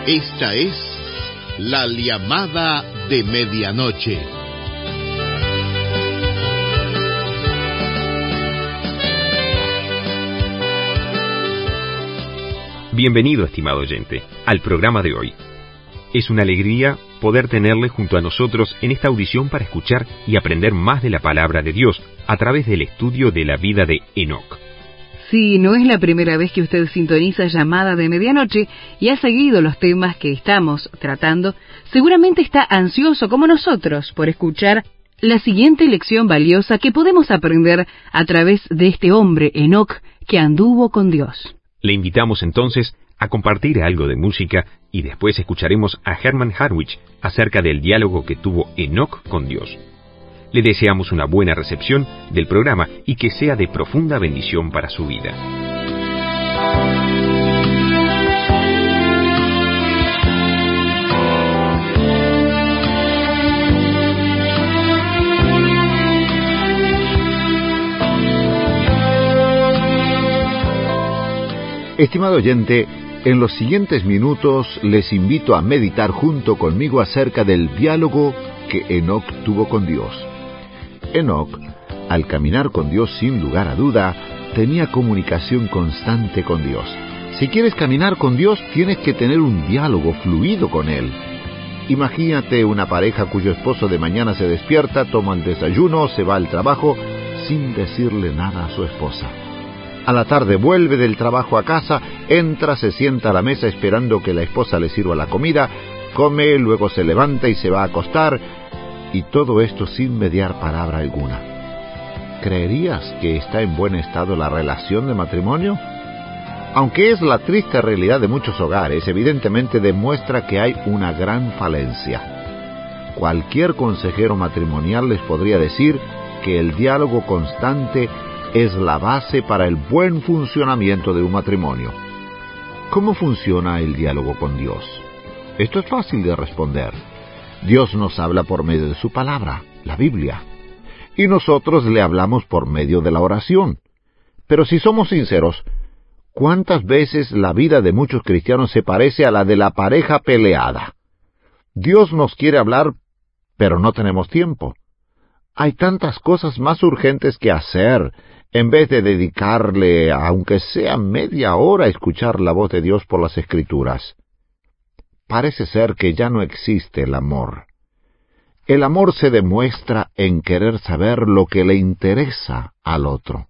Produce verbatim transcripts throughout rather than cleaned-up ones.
Esta es la llamada de medianoche. Bienvenido, estimado oyente, al programa de hoy. Es una alegría poder tenerle junto a nosotros en esta audición para escuchar y aprender más de la palabra de Dios a través del estudio de la vida de Enoc. Si no es la primera vez que usted sintoniza Llamada de Medianoche y ha seguido los temas que estamos tratando, seguramente está ansioso como nosotros por escuchar la siguiente lección valiosa que podemos aprender a través de este hombre, Enoc, que anduvo con Dios. Le invitamos entonces a compartir algo de música y después escucharemos a Herman Harwich acerca del diálogo que tuvo Enoc con Dios. Le deseamos una buena recepción del programa y que sea de profunda bendición para su vida. Estimado oyente, en los siguientes minutos les invito a meditar junto conmigo acerca del diálogo que Enoc tuvo con Dios. Enoc, al caminar con Dios sin lugar a duda, tenía comunicación constante con Dios. Si quieres caminar con Dios, tienes que tener un diálogo fluido con Él. Imagínate una pareja cuyo esposo de mañana se despierta, toma el desayuno, se va al trabajo, sin decirle nada a su esposa. A la tarde vuelve del trabajo a casa, entra, se sienta a la mesa esperando que la esposa le sirva la comida, come, luego se levanta y se va a acostar, y todo esto sin mediar palabra alguna. ¿Creerías que está en buen estado la relación de matrimonio? Aunque es la triste realidad de muchos hogares, evidentemente demuestra que hay una gran falencia. Cualquier consejero matrimonial les podría decir que el diálogo constante es la base para el buen funcionamiento de un matrimonio. ¿Cómo funciona el diálogo con Dios? Esto es fácil de responder. Dios nos habla por medio de su palabra, la Biblia, y nosotros le hablamos por medio de la oración. Pero si somos sinceros, ¿cuántas veces la vida de muchos cristianos se parece a la de la pareja peleada? Dios nos quiere hablar, pero no tenemos tiempo. Hay tantas cosas más urgentes que hacer, en vez de dedicarle, aunque sea media hora, a escuchar la voz de Dios por las Escrituras. Parece ser que ya no existe el amor. El amor se demuestra en querer saber lo que le interesa al otro.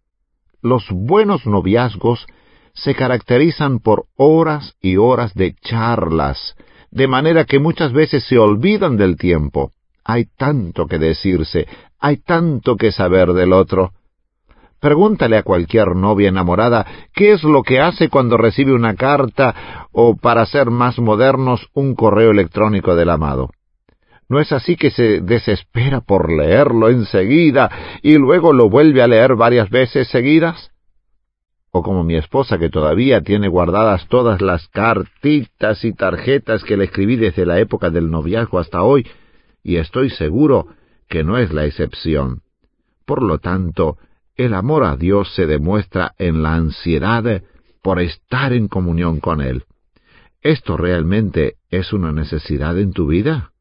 Los buenos noviazgos se caracterizan por horas y horas de charlas, de manera que muchas veces se olvidan del tiempo. Hay tanto que decirse, hay tanto que saber del otro. Pregúntale a cualquier novia enamorada qué es lo que hace cuando recibe una carta o, para ser más modernos, un correo electrónico del amado. ¿No es así que se desespera por leerlo enseguida y luego lo vuelve a leer varias veces seguidas? O como mi esposa, que todavía tiene guardadas todas las cartitas y tarjetas que le escribí desde la época del noviazgo hasta hoy, y estoy seguro que no es la excepción. Por lo tanto, el amor a Dios se demuestra en la ansiedad por estar en comunión con Él. ¿Esto realmente es una necesidad en tu vida?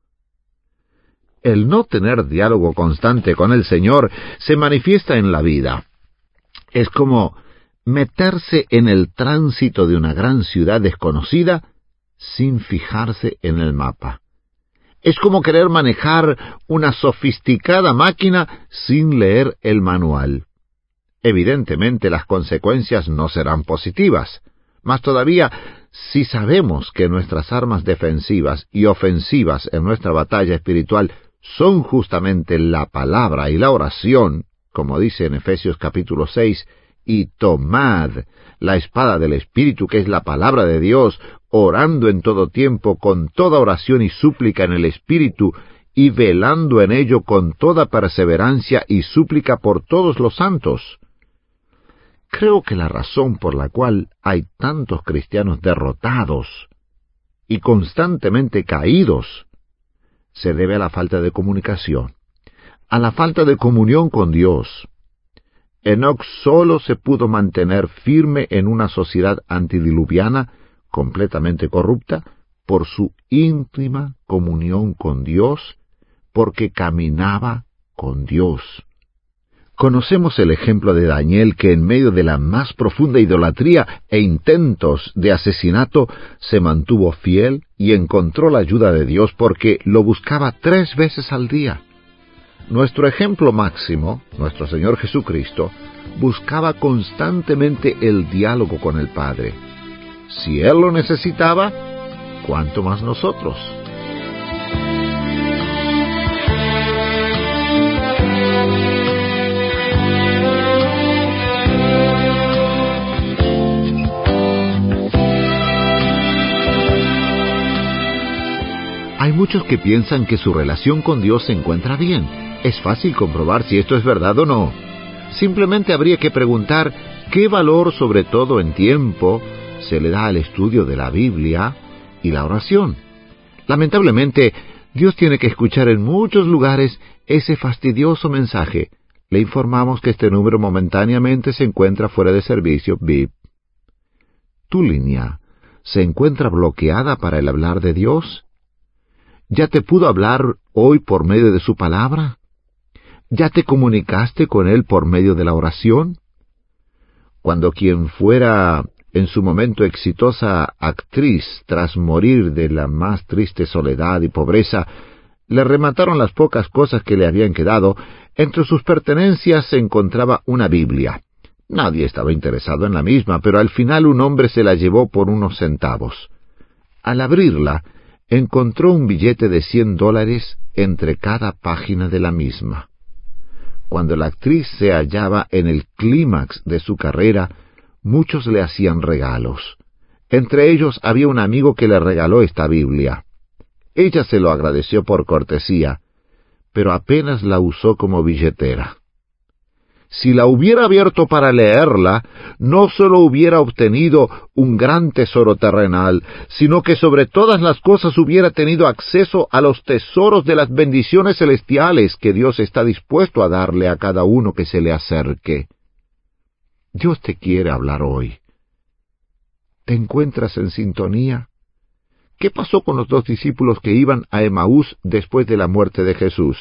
El no tener diálogo constante con el Señor se manifiesta en la vida. Es como meterse en el tránsito de una gran ciudad desconocida sin fijarse en el mapa. Es como querer manejar una sofisticada máquina sin leer el manual. Evidentemente las consecuencias no serán positivas. Más todavía, si sabemos que nuestras armas defensivas y ofensivas en nuestra batalla espiritual son justamente la palabra y la oración, como dice en Efesios capítulo seis, y tomad la espada del Espíritu, que es la palabra de Dios, orando en todo tiempo con toda oración y súplica en el Espíritu, y velando en ello con toda perseverancia y súplica por todos los santos. Creo que la razón por la cual hay tantos cristianos derrotados y constantemente caídos se debe a la falta de comunicación, a la falta de comunión con Dios. Enoc solo se pudo mantener firme en una sociedad antidiluviana completamente corrupta por su íntima comunión con Dios, porque caminaba con Dios. Conocemos el ejemplo de Daniel, que en medio de la más profunda idolatría e intentos de asesinato se mantuvo fiel y encontró la ayuda de Dios porque lo buscaba tres veces al día. Nuestro ejemplo máximo, nuestro Señor Jesucristo, buscaba constantemente el diálogo con el Padre. Si Él lo necesitaba, ¿cuánto más nosotros? Hay muchos que piensan que su relación con Dios se encuentra bien. Es fácil comprobar si esto es verdad o no. Simplemente habría que preguntar qué valor, sobre todo en tiempo, se le da al estudio de la Biblia y la oración. Lamentablemente, Dios tiene que escuchar en muchos lugares ese fastidioso mensaje. Le informamos que este número momentáneamente se encuentra fuera de servicio, bip. ¿Tu línea se encuentra bloqueada para el hablar de Dios? ¿Ya te pudo hablar hoy por medio de su palabra? ¿Ya te comunicaste con Él por medio de la oración? Cuando quien fuera en su momento exitosa actriz, tras morir de la más triste soledad y pobreza, le remataron las pocas cosas que le habían quedado, entre sus pertenencias se encontraba una Biblia. Nadie estaba interesado en la misma, pero al final un hombre se la llevó por unos centavos. Al abrirla, encontró un billete de cien dólares entre cada página de la misma. Cuando la actriz se hallaba en el clímax de su carrera, muchos le hacían regalos. Entre ellos había un amigo que le regaló esta Biblia. Ella se lo agradeció por cortesía, pero apenas la usó como billetera. Si la hubiera abierto para leerla, no sólo hubiera obtenido un gran tesoro terrenal, sino que sobre todas las cosas hubiera tenido acceso a los tesoros de las bendiciones celestiales que Dios está dispuesto a darle a cada uno que se le acerque. Dios te quiere hablar hoy. ¿Te encuentras en sintonía? ¿Qué pasó con los dos discípulos que iban a Emaús después de la muerte de Jesús?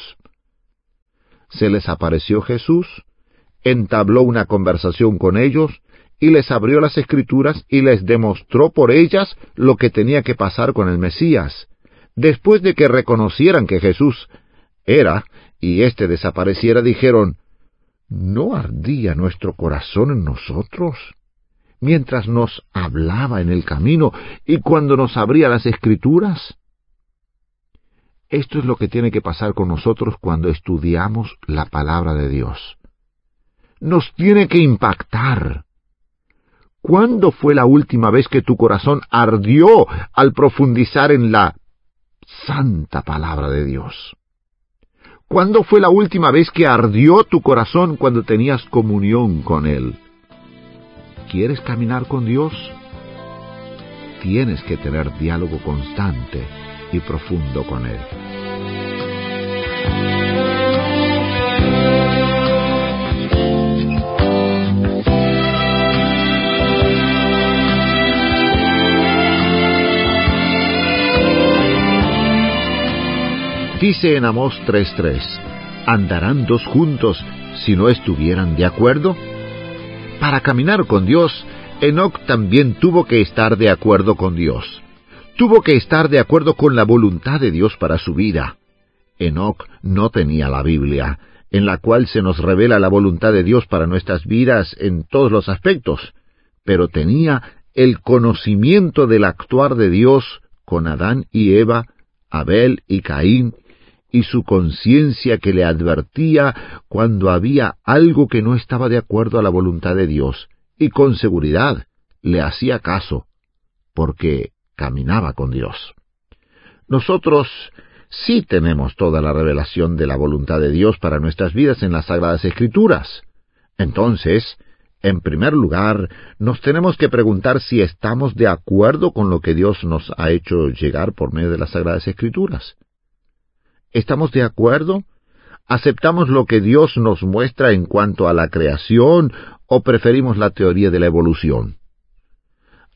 Se les apareció Jesús, entabló una conversación con ellos, y les abrió las Escrituras y les demostró por ellas lo que tenía que pasar con el Mesías. Después de que reconocieran que Jesús era, y éste desapareciera, dijeron, ¿no ardía nuestro corazón en nosotros mientras nos hablaba en el camino y cuando nos abría las Escrituras? Esto es lo que tiene que pasar con nosotros cuando estudiamos la palabra de Dios. Nos tiene que impactar. ¿Cuándo fue la última vez que tu corazón ardió al profundizar en la santa palabra de Dios? ¿Cuándo fue la última vez que ardió tu corazón cuando tenías comunión con Él? ¿Quieres caminar con Dios? Tienes que tener diálogo constante y profundo con Él. Dice en Amós tres tres, ¿andarán dos juntos si no estuvieran de acuerdo? Para caminar con Dios, Enoc también tuvo que estar de acuerdo con Dios. Tuvo que estar de acuerdo con la voluntad de Dios para su vida. Enoc no tenía la Biblia, en la cual se nos revela la voluntad de Dios para nuestras vidas en todos los aspectos, pero tenía el conocimiento del actuar de Dios con Adán y Eva, Abel y Caín, y su conciencia que le advertía cuando había algo que no estaba de acuerdo a la voluntad de Dios, y con seguridad le hacía caso, porque caminaba con Dios. Nosotros sí tenemos toda la revelación de la voluntad de Dios para nuestras vidas en las Sagradas Escrituras. Entonces, en primer lugar, nos tenemos que preguntar si estamos de acuerdo con lo que Dios nos ha hecho llegar por medio de las Sagradas Escrituras. ¿Estamos de acuerdo? ¿Aceptamos lo que Dios nos muestra en cuanto a la creación o preferimos la teoría de la evolución?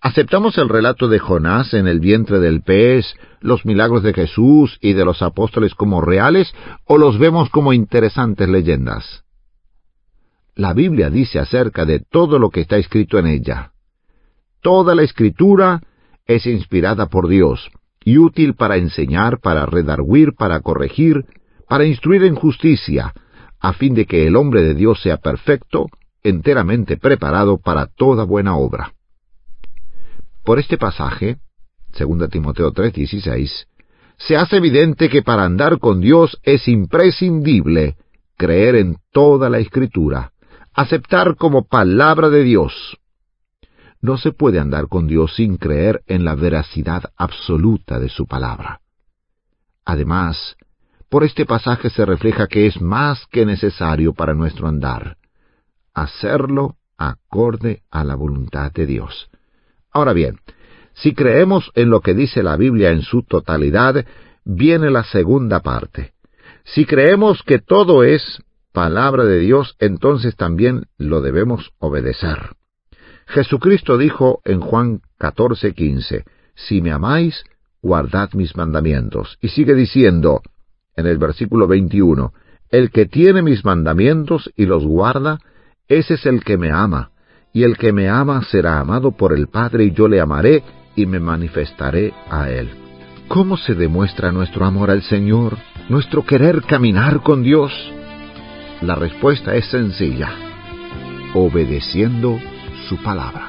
¿Aceptamos el relato de Jonás en el vientre del pez, los milagros de Jesús y de los apóstoles como reales, o los vemos como interesantes leyendas? La Biblia dice acerca de todo lo que está escrito en ella. Toda la Escritura es inspirada por Dios y útil para enseñar, para redarguir, para corregir, para instruir en justicia, a fin de que el hombre de Dios sea perfecto, enteramente preparado para toda buena obra. Por este pasaje, segunda Timoteo tres dieciséis, se hace evidente que para andar con Dios es imprescindible creer en toda la Escritura, aceptar como palabra de Dios. No se puede andar con Dios sin creer en la veracidad absoluta de su palabra. Además, por este pasaje se refleja que es más que necesario para nuestro andar, hacerlo acorde a la voluntad de Dios. Ahora bien, si creemos en lo que dice la Biblia en su totalidad, viene la segunda parte. Si creemos que todo es palabra de Dios, entonces también lo debemos obedecer. Jesucristo dijo en Juan catorce quince, «Si me amáis, guardad mis mandamientos». Y sigue diciendo, en el versículo veintiuno, «El que tiene mis mandamientos y los guarda, ese es el que me ama. Y el que me ama será amado por el Padre, y yo le amaré y me manifestaré a él». ¿Cómo se demuestra nuestro amor al Señor, nuestro querer caminar con Dios? La respuesta es sencilla: obedeciendo su palabra.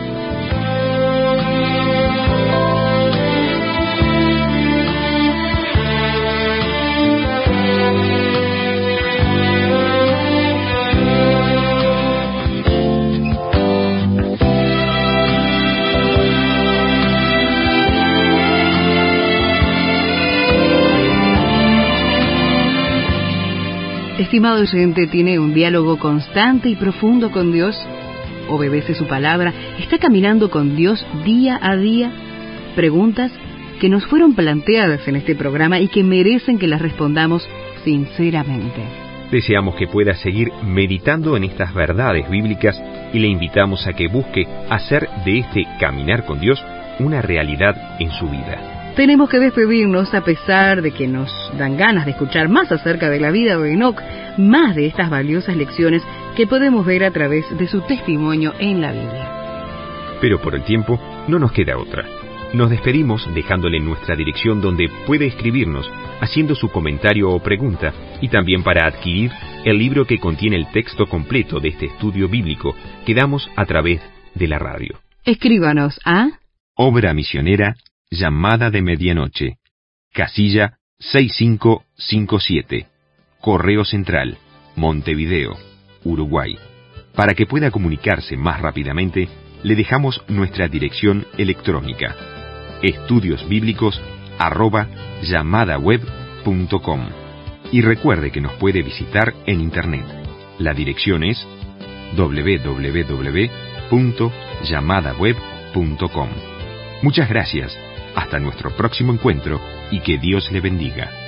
Estimado oyente, ¿tiene un diálogo constante y profundo con Dios? ¿Obedece su palabra? ¿Está caminando con Dios día a día? Preguntas que nos fueron planteadas en este programa y que merecen que las respondamos sinceramente. Deseamos que pueda seguir meditando en estas verdades bíblicas y le invitamos a que busque hacer de este caminar con Dios una realidad en su vida. Tenemos que despedirnos a pesar de que nos dan ganas de escuchar más acerca de la vida de Enoc, más de estas valiosas lecciones que podemos ver a través de su testimonio en la Biblia. Pero por el tiempo no nos queda otra. Nos despedimos dejándole nuestra dirección donde puede escribirnos, haciendo su comentario o pregunta, y también para adquirir el libro que contiene el texto completo de este estudio bíblico que damos a través de la radio. Escríbanos a Obra Misionera Llamada de Medianoche, casilla seis cinco cinco siete, Correo Central, Montevideo, Uruguay. Para que pueda comunicarse más rápidamente, le dejamos nuestra dirección electrónica: estudiosbíblicos arroba llamadaweb punto com. Y recuerde que nos puede visitar en Internet. La dirección es doble u doble u doble u punto llamadaweb punto com. Muchas gracias. Hasta nuestro próximo encuentro y que Dios le bendiga.